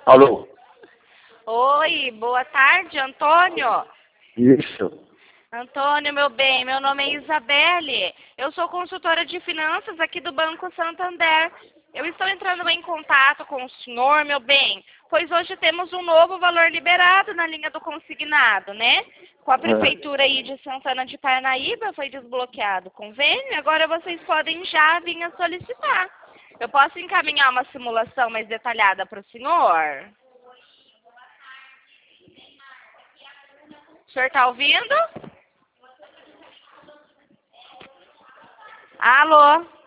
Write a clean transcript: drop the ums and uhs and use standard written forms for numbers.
Alô? Oi, boa tarde, Antônio. Isso. Antônio, meu bem, meu nome é Isabelle. Eu sou consultora de finanças aqui do Banco Santander. Eu estou entrando em contato com o senhor, meu bem, pois hoje temos um novo valor liberado na linha do consignado, né? Com a prefeitura aí de Santana de Parnaíba foi desbloqueado o convênio, agora vocês podem já vir a solicitar. Eu posso encaminhar uma simulação mais detalhada para o senhor? O senhor está ouvindo? Alô?